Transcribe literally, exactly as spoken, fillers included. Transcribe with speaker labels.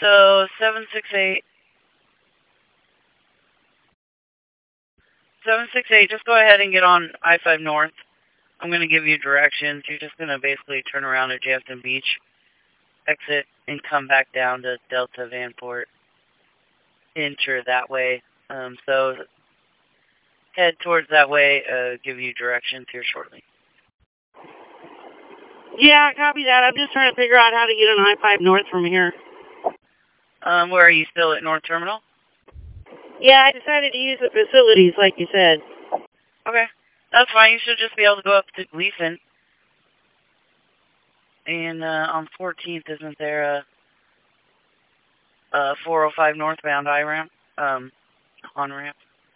Speaker 1: So, seven six eight. seven six eight, just go ahead and get on I five North. I'm going to give you directions. You're just going to basically turn around at Jefferson Beach, exit, and come back down to Delta Vanport. Enter that way. Um, so, head towards that way. Uh, give you directions here shortly.
Speaker 2: Yeah, copy that. I'm just trying to figure out how to get on I five North from here.
Speaker 1: Um, where are you still at North Terminal?
Speaker 2: Yeah, I decided to use the facilities like you said.
Speaker 1: Okay. That's fine. You should just be able to go up to Gleason. And uh, on fourteenth, isn't there a, a four oh five northbound I-ramp? Um, on-ramp?